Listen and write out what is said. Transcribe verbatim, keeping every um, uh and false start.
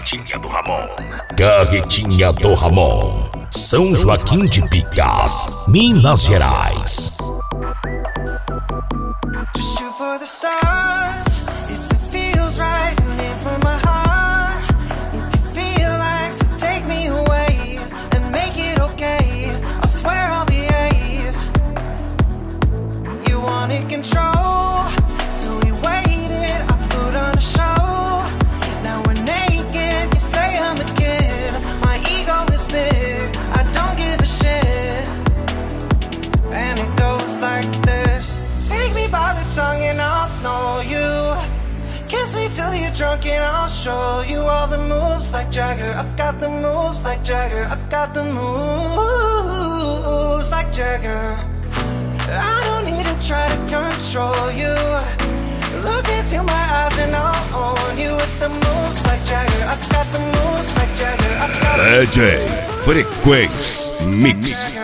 Carretinha do Ramon. Carretinha do Ramon. São Joaquim de Picas, Minas Gerais. Just shoot for the stars. If it feels right, and aim for my heart. If you feel like, so take me away and make it okay. I swear I'll behave. You wanted control, so we waited. I put on a show. Now we're naked. You say I'm a kid. My ego is big. I don't give a shit. And it goes like this. Take me by the tongue and I'll know you. Kiss me till you're drunk and I'll show you all the moves like Jagger. I've got the moves like Jagger. I've got the moves like Jagger. I don't need to try to control you. Look into my eyes and I'll own you with the moves like Jagger. I've got the moves like Jagger. I've got D J Frequência Mix.